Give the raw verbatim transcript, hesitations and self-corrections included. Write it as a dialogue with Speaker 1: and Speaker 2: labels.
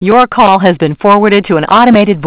Speaker 1: Your call has been forwarded to an automated voice